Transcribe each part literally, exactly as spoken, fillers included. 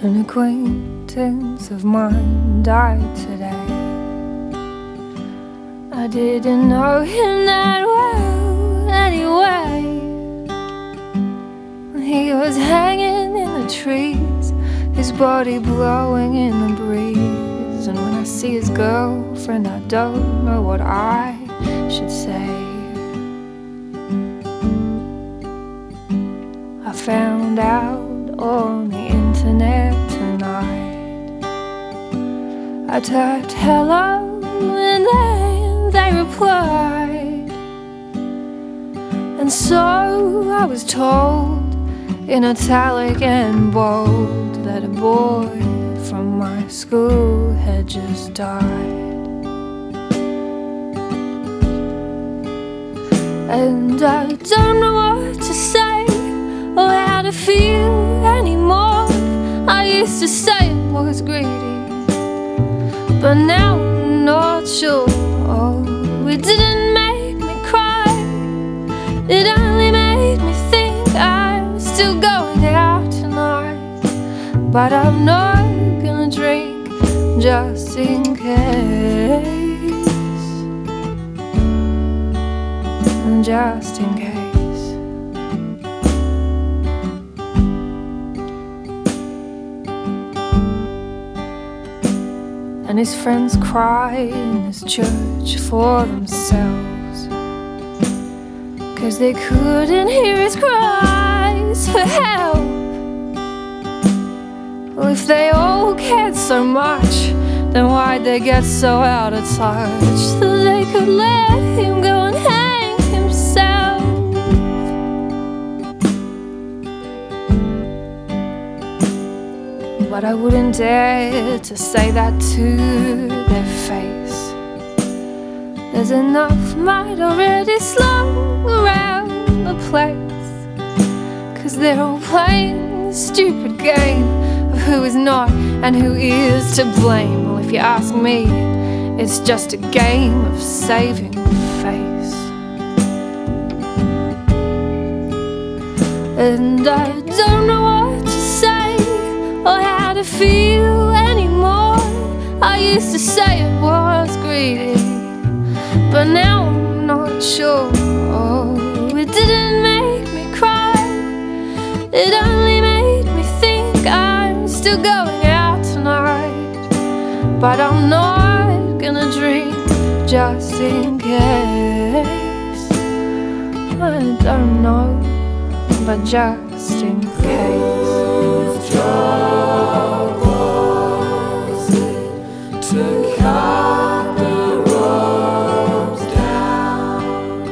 An acquaintance of mine died today. I didn't know him that well anyway. He was hanging in the trees, his body blowing in the breeze. And when I see his girlfriend, I don't know what I should say. I found out on the internet tonight. I typed hello and then they replied. And so I was told in italic and bold that a boy from my school had just died. And I don't know what to say or how to feel anymore. I used to say it was greedy, but now I'm not sure. Oh, it didn't make me cry, it only made me think I'm still going out tonight. But I'm not gonna drink just in case, just in case. And his friends cry in his church for themselves, 'cause they couldn't hear his cries for help. Well, if they all cared so much, then why'd they get so out of touch that they could let him go and hang himself? But I wouldn't dare to say that to their face. There's enough might already slung around the place, 'cause they're all playing the stupid game of who is not and who is to blame. Well, if you ask me, it's just a game of saving face. And I don't know what to say or how to feel anymore. I used to say it was greedy, but now I'm not sure. Oh, it didn't make me cry, it only made me think I'm still going out tonight. But I'm not gonna drink just in case. I don't know, but just in case. Whose job was it to cut the ropes down?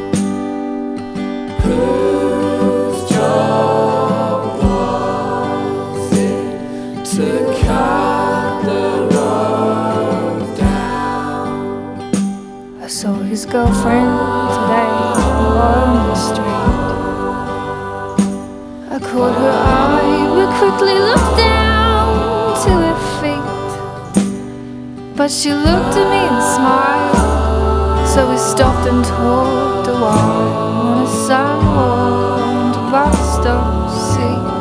Whose job was it to cut the ropes down? I saw his girlfriend today on the street. I caught her eye, but quickly looked down to her feet. But she looked at me and smiled, so we stopped and talked a while on a sidewalk bus stop seat.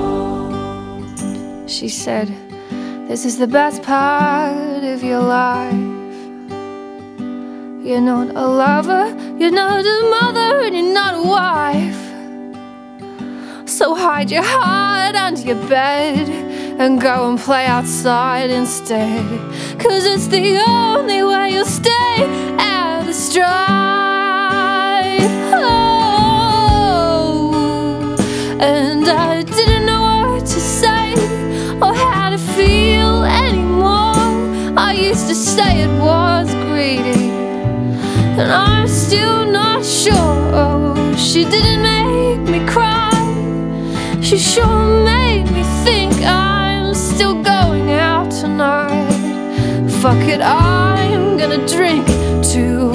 She said, "This is the best part of your life. You're not a lover, you're not a mother, and you're not a wife. So hide your heart under your bed and go and play outside instead, 'cause it's the only way you'll stay out of strife." Oh, and I didn't know what to say or how to feel anymore. I used to say it was greedy, and I'm still not sure. Oh, she didn't make me cry, she sure made me think I'm still going out tonight. Fuck it, I'm gonna drink to